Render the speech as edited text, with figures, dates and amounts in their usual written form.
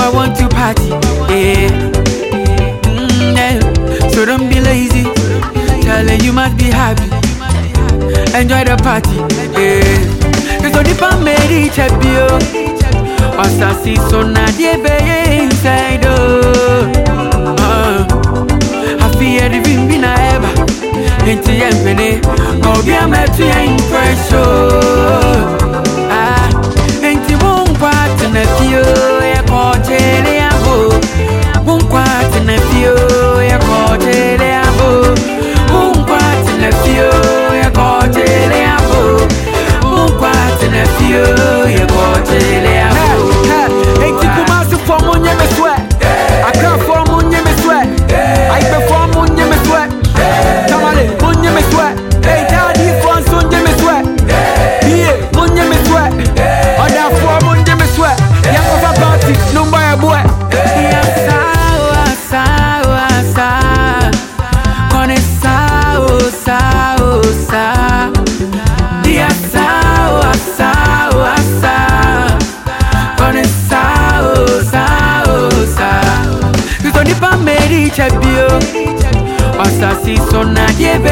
want to party, so don't be lazy. Charlie, you must be happy. Enjoy the party, Cause on the pan made each a bio. Osasi so na die be inside, I fear the vimbi na eba. Into yempene, go be a met to impression. Ain't you won't part in a few, ya caught a ho. Won't part in a few, ya caught a ho. Won't part in a few, ya caught a ho. Won't part in a few, ya caught a ho. Ain't you come out for money, me sweat. I can't for money, me sweat. I perform money, me sweat. Tamale, money, me sweat. Hey, daddy, for son, me sweat. Yeah, money, me sweat. Other for money, me sweat. Yeah, over party, no buy a boy. Yeah, sour, sour, sour. Con es sour, sour, sour. Yeah, sour, sour, sour. Con es sour, sour, sour. Cause on the pan made each a bio. Osasi so na die be